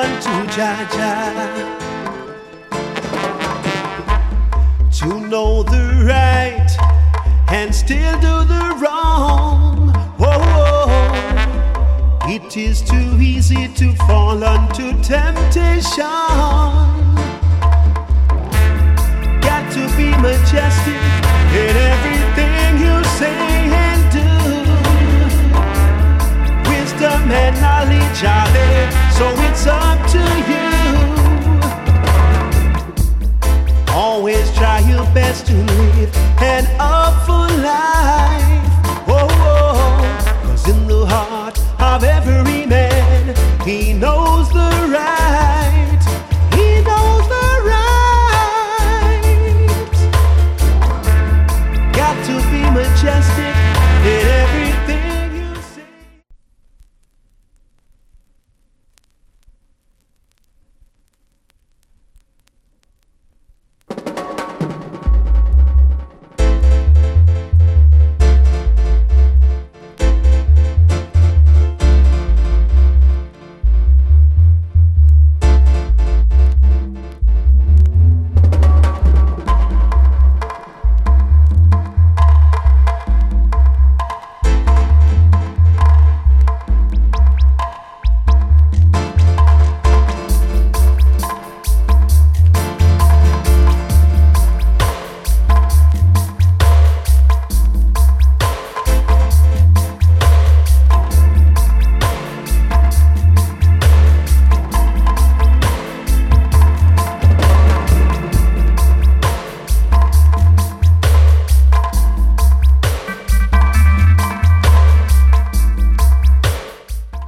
unto Jah Jah. To know the right and still do the wrong. Whoa, it is too easy to fall unto temptation. Got to be majestic in everything you say and do. Wisdom and knowledge are there, so it's up to you. Always try your best to live an awful life. Oh, 'cause in the heart of every man, he knows